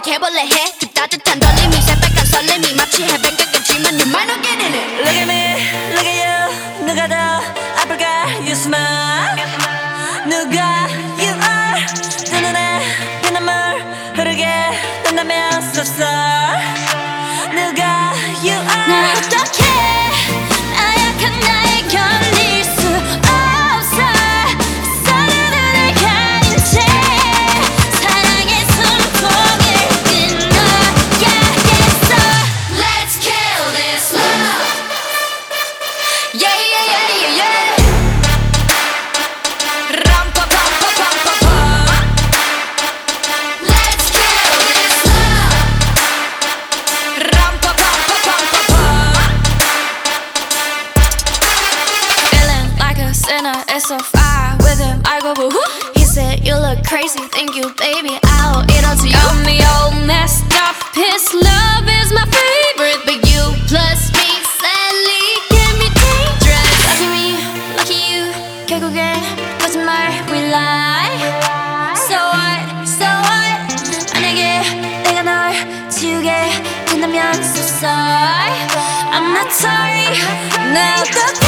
고백해볼래 해 그 따뜻한 떨림이 새빨간 설렘이 마치 해변 가겠지만 You might not get in it. Look at me, look at you. 누가 더 아플까? You smile. 누가 you are. 두 눈에 피눈물 흐르게 된다면 so sorry. 누가 you are. 나 어떡해 나약한 나에 걸릴 수 없어 서로를 가린 채 사랑의 숨통을 끊어야겠어. Let's kill this love. Yeah yeah yeah yeah yeah. 람파파파파파파. Let's kill this love. 람파파파파파파. Feeling like a sinner, it's so far with him. I go boo hoo. He said you look crazy, thank you, baby. I'll eat all to you. Got me all messed up. His love is my favorite, but you plus me sadly can be dangerous. Lucky me, lucky you. 결국엔 거짓말 we lie. So what, so what? 만약에 내가 널 지우게 된다면 so sorry. I'm not sorry. 나 어떡해